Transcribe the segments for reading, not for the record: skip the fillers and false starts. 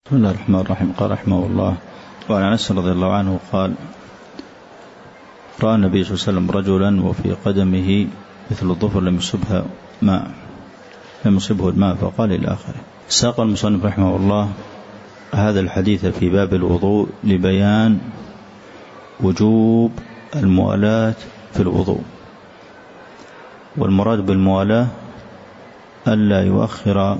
بسم الله الرحمن الرحيم. قال رحمه الله: وعن أنس رضي الله عنه قال: رأى النبي صلى الله عليه وسلم رجلا وفي قدمه مثل الظفر لم يصبه الماء فقال إلى آخره. ساق المصنف رحمه الله هذا الحديث في باب الوضوء لبيان وجوب الموالاة في الوضوء، والمراد بالموالاة ألا يؤخر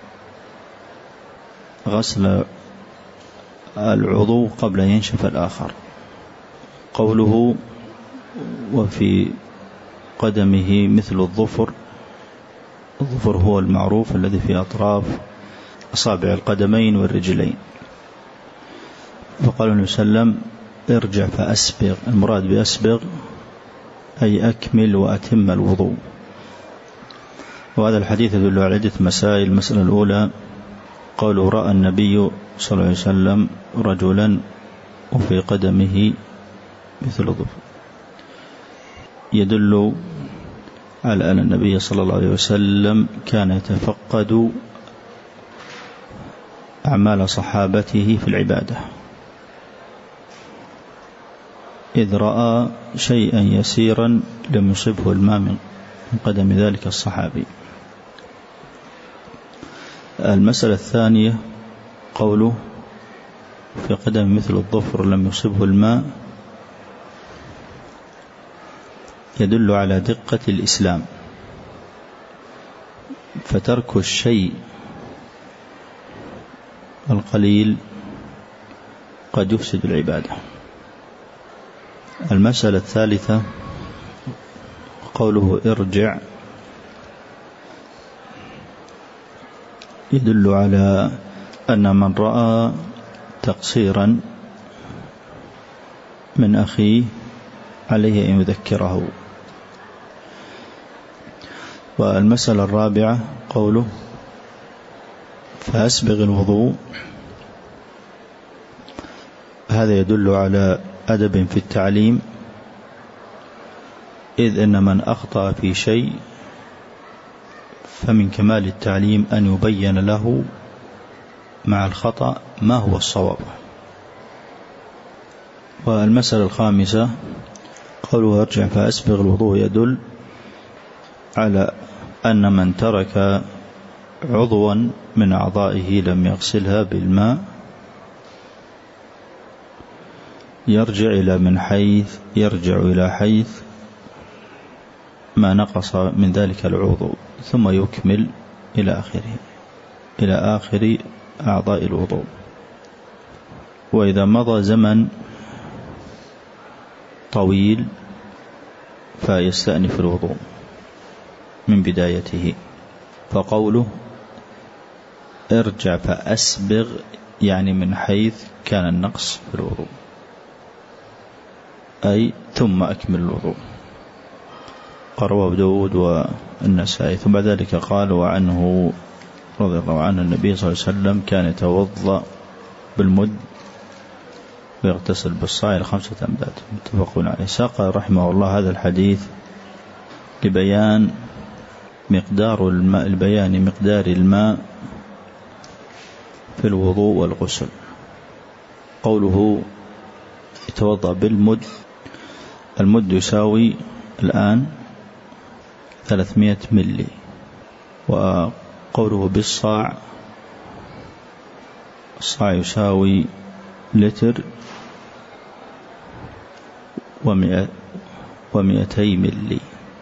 غسل العضو قبل أن ينشف الآخر. قوله وفي قدمه مثل الظفر، الظفر هو المعروف الذي في أطراف أصابع القدمين والرجلين. فقال النبي صلى الله عليه وسلم: ارجع فأسبغ. المراد بأسبغ أي أكمل وأتم الوضوء. وهذا الحديث يدل على عدة مسائل. المسألة الأولى قوله: رأى النبي صلى الله عليه وسلم رجلا وفي قدمه مثل الظفر، يدل على أن النبي صلى الله عليه وسلم كان يتفقد أعمال صحابته في العبادة، إذ رأى شيئا يسيرا لم يصبه الماء من قدم ذلك الصحابي. المسألة الثانية قوله في قدم مثل الظفر لم يصبه الماء، يدل على دقة الإسلام، فترك الشيء القليل قد يفسد العبادة. المسألة الثالثة قوله ارجع، يدل على أن من رأى تقصيرا من أخيه عليه أن يذكره. والمسألة الرابعة قوله فأسبغ الوضوء، هذا يدل على أدب في التعليم، إذ إن من أخطأ في شيء فمن كمال التعليم أن يبين له مع الخطأ ما هو الصواب. والمسألة الخامسة قوله ارجع فأسبغ الوضوء، يدل على أن من ترك عضوا من أعضائه لم يغسلها بالماء يرجع إلى حيث ما نقص من ذلك العضو، ثم يكمل إلى آخر أعضاء الوضوء. وإذا مضى زمن طويل فيستأنف الوضوء من بدايته. فقوله ارجع فأسبغ يعني من حيث كان النقص في الوضوء، أي ثم أكمل الوضوء. رواه أبو داود والنسائي. ثم بعد ذلك قال: وعنه رضي الله عنه النبي صلى الله عليه وسلم كان يتوضأ بالمد ويغتسل بالصاع 5 أمداد. متفقون عليه. ساق رحمه الله هذا الحديث لبيان مقدار الماء في الوضوء والغسل. قوله يتوضأ بالمد، المد يساوي الآن 300 ملي. وقوله بالصاع، الصاع يساوي لتر و200 ملي.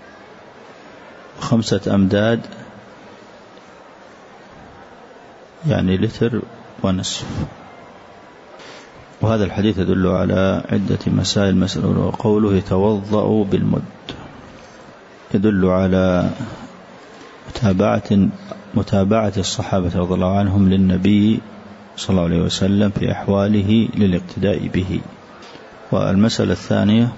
5 أمداد يعني لتر ونصف. وهذا الحديث يدل على عدة مسائل. مسألة وقوله يتوضأ بالمد يدل على متابعة الصحابة رضي الله عنهم للنبي صلى الله عليه وسلم في أحواله للاقتداء به. والمسألة الثانية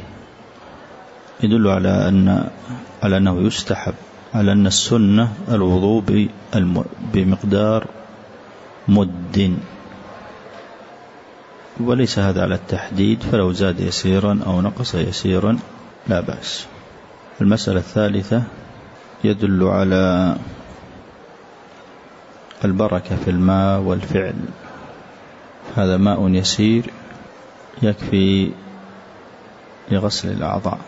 يدل على أنه يستحب، على أن السنة الوضوء بمقدار مد، وليس هذا على التحديد، فلو زاد يسيرا أو نقص يسيرا لا بأس. المسألة الثالثة يدل على البركة في الماء والفعل هذا ماء يسير يكفي لغسل الأعضاء.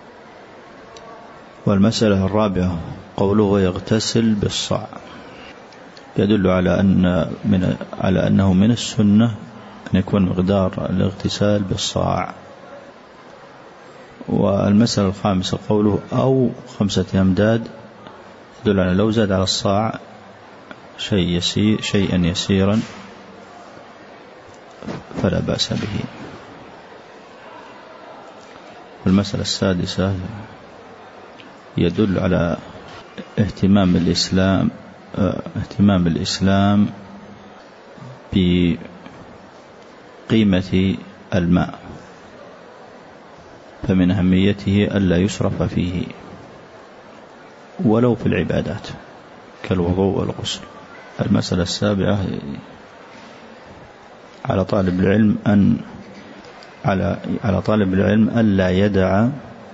والمسألة الرابعة قوله ويغتسل بالصاع، يدل على أنه من السنة أن يكون مقدار الاغتسال بالصاع. والمسألة الخامسة قوله أو 5 أمداد، يدل على لو زاد على الصاع شيئا يسيرا فلا بأس به. والمسألة السادسة يدل على اهتمام الإسلام بقيمة الماء، فمن أهميته ألا يسرف فيه ولو في العبادات كالوضوء والغسل. المسألة السابعة على طالب العلم ألا يدع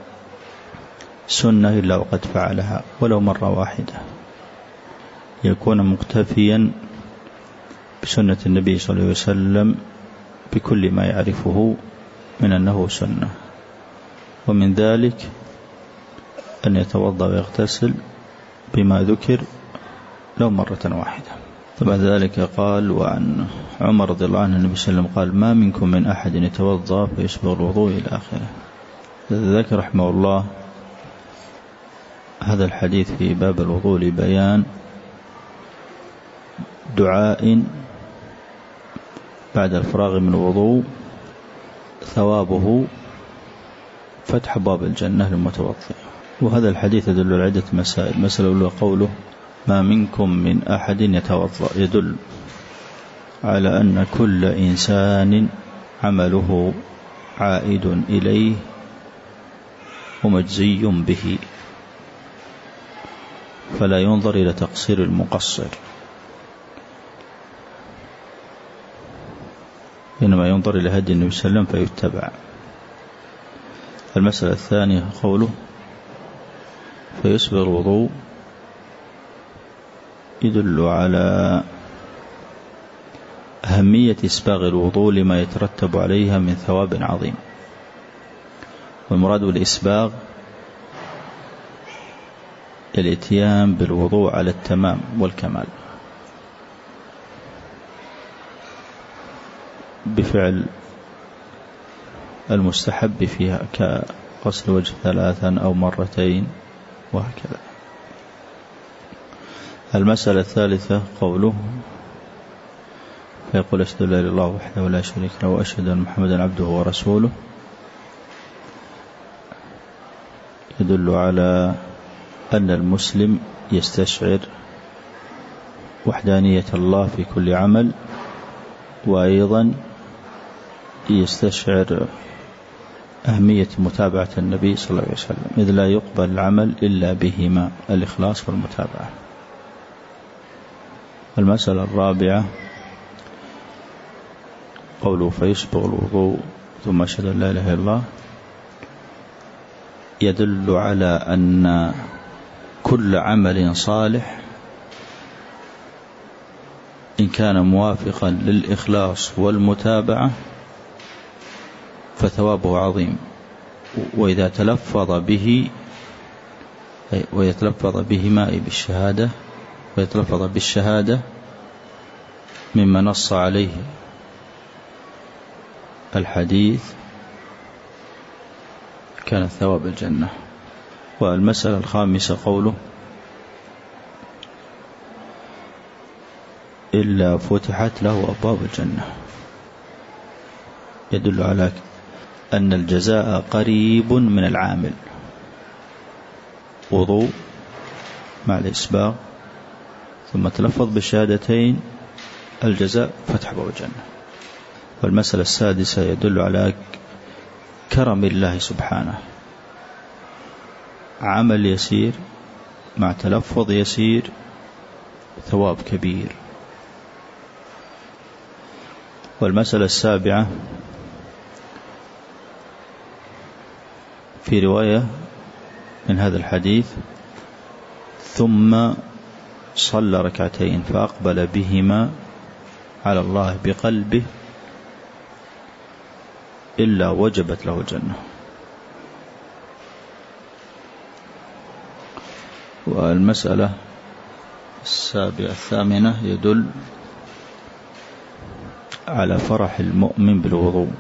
سنة إلا وقد فعلها ولو مرة واحدة، يكون مقتفيا بسنة النبي صلى الله عليه وسلم بكل ما يعرفه من أنه سنة. ومن ذلك أن يتوضأ ويغتسل بما ذكر لو مرة واحدة. بعد ذلك قال وعن عمر رضي الله عنه النبي صلى الله عليه وسلم قال ما منكم من أحد يتوضأ فيسبغ الوضوء إلى آخره. ذكر رحمه الله هذا الحديث في باب الوضوء لبيان دعاء بعد الفراغ من الوضوء ثوابه فتح باب الجنة للمتوضئ. وهذا الحديث يدل على عدة مسائل. المسألة الأولى قوله ما منكم من أحد يتوضأ، يدل على أن كل إنسان عمله عائد إليه ومجزي به، فلا ينظر إلى تقصير المقصر، إنما ينظر إلى هدي النبي صلى الله عليه وسلم فيتبع. المسألة الثانية قوله فيسبغ الوضوء، يدل على أهمية إسباغ الوضوء لما يترتب عليها من ثواب عظيم. والمراد بالإسباغ الاتيان بالوضوء على التمام والكمال بفعل المستحب فيها كغسل الوجه 3 أو 2 مرات وهكذا. المسألة الثالثة قوله فيقول أشهد أن لا إله إلا الله وحده لا شريك له وأشهد أن محمدا عبده ورسوله، يدل على أن المسلم يستشعر وحدانية الله في كل عمل، وأيضا يستشعر أهمية متابعة النبي صلى الله عليه وسلم، إذ لا يقبل العمل إلا بهما، الإخلاص والمتابعة. المسألة الرابعة قوله فيسبغ الوضوء ثم أشهد أن لا إله إلا الله، يدل على أن كل عمل صالح إن كان موافقا للإخلاص والمتابعة فثوابه عظيم، وإذا تلفظ به ويتلفظ بهما أي بالشهادة، ويتلفظ بالشهادة مما نص عليه الحديث كان ثواب الجنة. والمسألة الخامسة قوله إلا فتحت له أبواب الجنة، يدل على أن الجزاء قريب من العامل، وضوء مع الإسباغ ثم تلفظ بالشهادتين، الجزاء فتح باب الجنة. والمسألة السادسة يدل على كرم الله سبحانه، عمل يسير مع تلفظ يسير ثواب كبير. والمسألة السابعة في رواية من هذا الحديث ثم صلى 2 ركعتين فأقبل بهما على الله بقلبه إلا وجبت له الجنة. والمسألة الثامنة يدل على فرح المؤمن بالوضوء،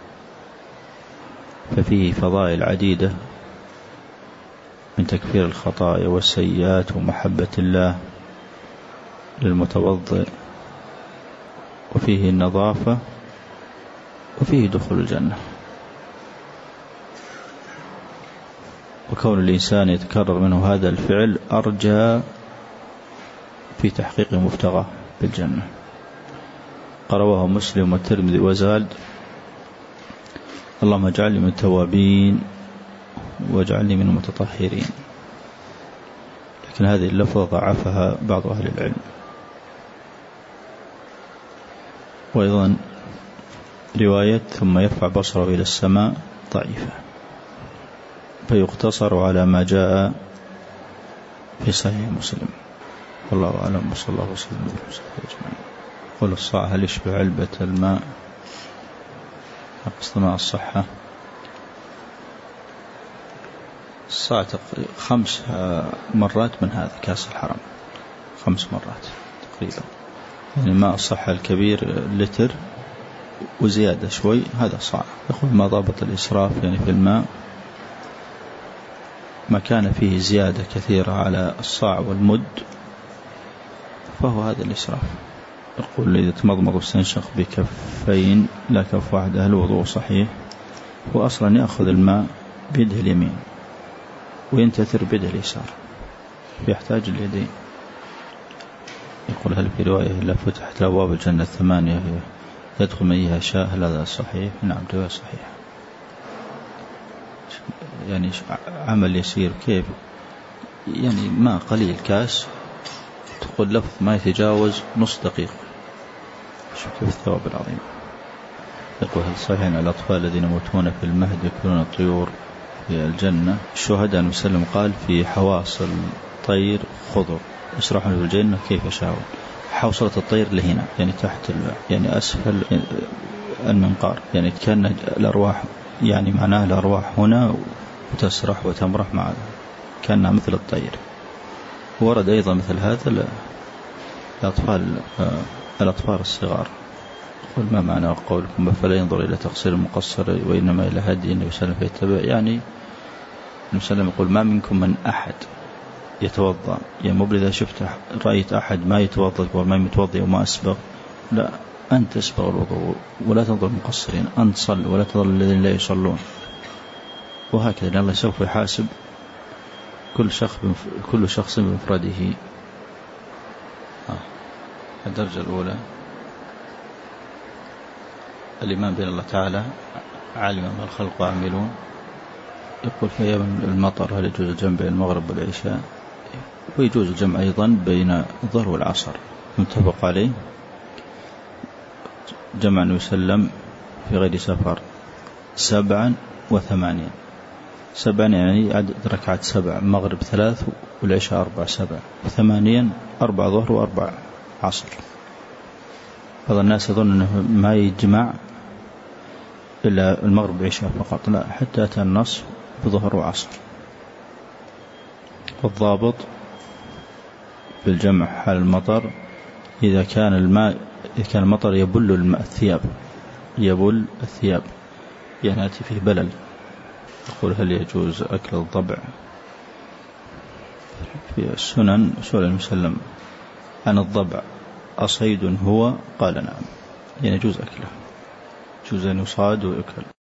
ففيه فضائل عديدة من تكفير الخطايا والسيئات ومحبة الله للمتوضئ، وفيه النظافة، وفيه دخول الجنة. وكون الإنسان يتكرر منه هذا الفعل أرجى في تحقيق مبتغاه بالجنة. رواه مسلم والترمذي وزاد: اللهم اجعلني من التوابين واجعلني من المتطهرين. لكن هذه اللفظة ضعفها بعض أهل العلم. وأيضا رواية ثم يرفع بصره إلى السماء ضعيفة، فيقتصر على ما جاء في صحيح مسلم. والله أعلم، وصلى الله وسلم على رسوله أجمعين. قل الصاع هل يشبه علبة الماء؟ أقصد ماء الصحة. الصاع 5 مرات من هذا كاس الحرم، 5 مرات تقريبا. يعني ماء الصحة الكبير لتر وزيادة شوي، هذا صاع. يقول ما ضابط الإسراف يعني في الماء؟ ما كان فيه زيادة كثيرة على الصاع والمد فهو هذا الإسراف. يقول إذا تمضمض واستنشق بكفين لا كف واحد أهل الوضوء صحيح، وأصلا يأخذ الماء بيده اليمين وينتثر بيده اليسار، يحتاج اليدين. يقول هل في رواية لا فتحت لأبواب الجنة 8 يدخل من أيها شاء، هل هذا صحيح؟ نعم رواية صحيح. يعني عمل يسير كيف؟ يعني ما قليل كاس، تقول لفظ ما يتجاوز نص دقيقة. شوف كيف الثواب العظيم. يقول هل صحيح أن الأطفال الذين يموتون في المهد يكونون الطيور في الجنة؟ الشهداء وسلم قال في حواصل طير خضر يسرحون في الجنة كيف يشاءون. حوصلة الطير لهنا يعني تحت يعني أسفل المنقار، يعني كان الأرواح، يعني معناه الأرواح هنا وتسرح وتمرح مع كأنها مثل الطير. ورد أيضا مثل هذا الأطفال الصغار. قل ما معنى قولكم فلا ينظر إلى تقصير المقصر وإنما إلى هدي النبي صلى الله عليه وسلم فيتبع؟ يعني النبي صلى الله عليه وسلم يقول ما منكم من أحد يتوضأ، يعني مو إذا شفت رأيت أحد ما يتوضأ وما يتوضأ وما أسبغ، لا، أنت اسبغ الوضوء ولا تنظر المقصرين، أنت صل ولا تظل الذين لا يصلون. وهكذا الله سوف يحاسب كل شخص بمفرده. الدرجة الأولى الإيمان بأن الله تعالى عالم ما الخلق وعاملون. يقول في أيام المطر هل يجوز الجمع بين المغرب والعشاء؟ ويجوز الجمع أيضا بين الظهر والعصر، متفق عليه. جمع النبي صلى الله عليه وسلم في غير سفر 7 و8. 7 يعني عدد ركعات 7، مغرب 3 والعشاء 4، 7 و8 4 ظهر و4 عصر. بعض الناس يظن أنه ما يجمع إلا المغرب والعشاء فقط، لا، حتى أتى النص بظهر وعصر. والضابط بالجمع حال المطر إذا كان المطر يبل الثياب يعني يأتي فيه بلل. يقول هل يجوز أكل الضبع؟ في السنن سؤال المسلم عن الضبع أصيد هو؟ قال نعم، يعني يجوز أكله، يجوز أن يصاد ويأكل.